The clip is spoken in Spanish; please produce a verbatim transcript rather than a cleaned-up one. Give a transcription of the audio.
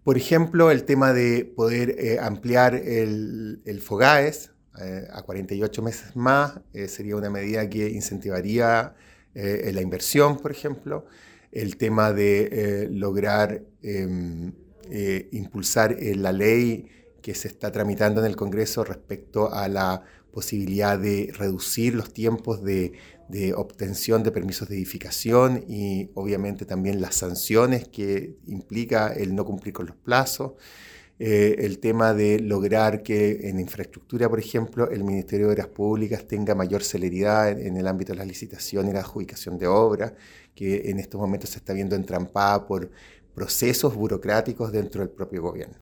Por ejemplo, el tema de poder eh, ampliar el, el FOGAES eh, a cuarenta y ocho meses más eh, sería una medida que incentivaría eh, la inversión, por ejemplo. El tema de eh, lograr eh, eh, impulsar eh, la ley que se está tramitando en el Congreso respecto a la posibilidad de reducir los tiempos de, de obtención de permisos de edificación y obviamente también las sanciones que implica el no cumplir con los plazos. Eh, el tema de lograr que en infraestructura, por ejemplo, el Ministerio de Obras Públicas tenga mayor celeridad en, en el ámbito de la licitación y la adjudicación de obras, que en estos momentos se está viendo entrampada por procesos burocráticos dentro del propio gobierno.